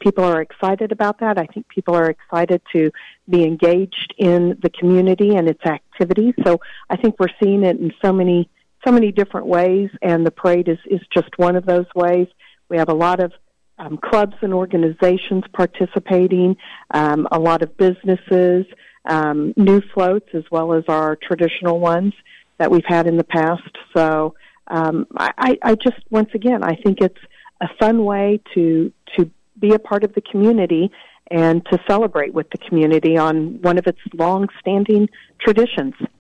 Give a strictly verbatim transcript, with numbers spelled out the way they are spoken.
people are excited about that. I think people are excited to be engaged in the community and its activities. So I think we're seeing it in so many so many different ways, and the parade is, is just one of those ways. We have a lot of um, clubs and organizations participating, um, a lot of businesses, um, new floats, as well as our traditional ones that we've had in the past. So um, I, I just, once again, I think it's a fun way to to be a part of the community and to celebrate with the community on one of its long-standing traditions.